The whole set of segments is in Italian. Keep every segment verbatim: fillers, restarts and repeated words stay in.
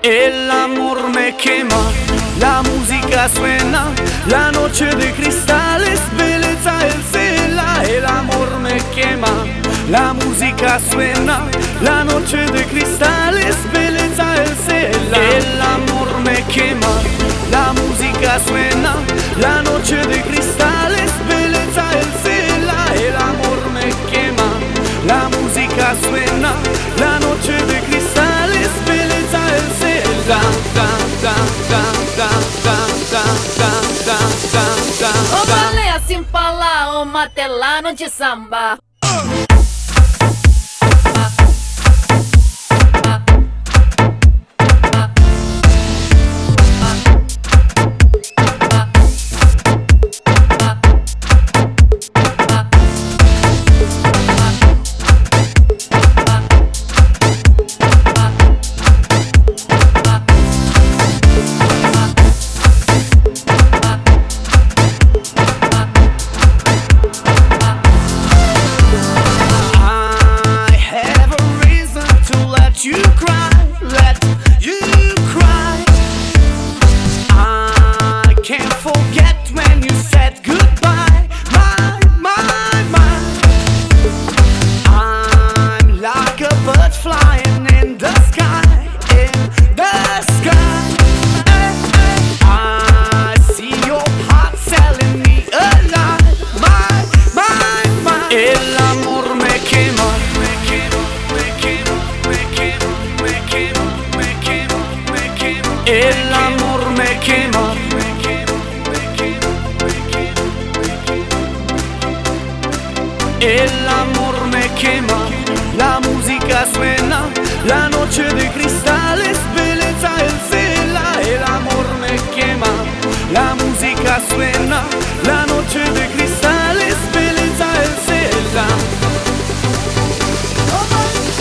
El amor me quema, la música suena, la noche de cristales, belleza el cela. El amor me quema, la música suena, la noche de cristales, belleza el cela. El amor me quema, la música suena, la noche de cristales, belleza el cela. El amor me quema, la música suena, la noche de cristales, belleza el cela. Da, da, da, da, da, da, da, da, da, da, da. Ô baleia sem falar, ô matelano de samba. You cry, let you cry. I can't forget when you said goodbye. My, my, my. I'm like a bird flying in the sky, in the sky. I see your heart selling me a lie. My, my, my. El amor me quema, me quema, me quema. El amor me quema, el amor me quema, la música suena, la noche de cristales, belleza el cela. El amor me quema, la música suena, la noche de cristales, belleza el cela.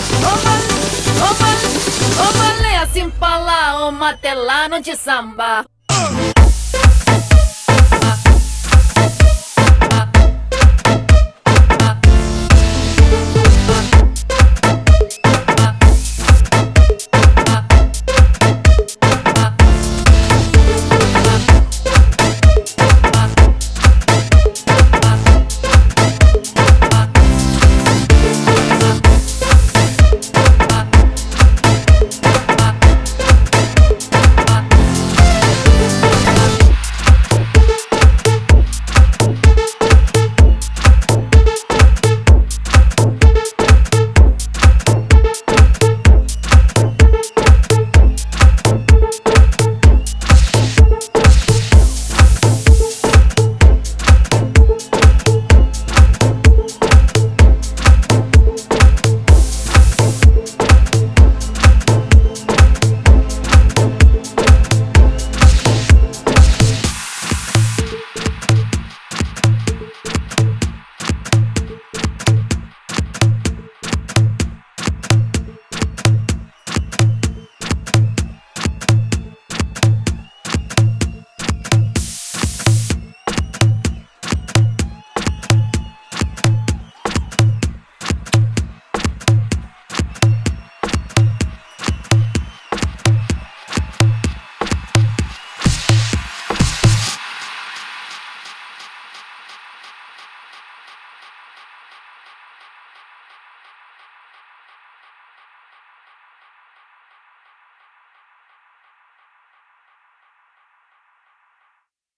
Ô baleia sem falar, ô matelano de samba.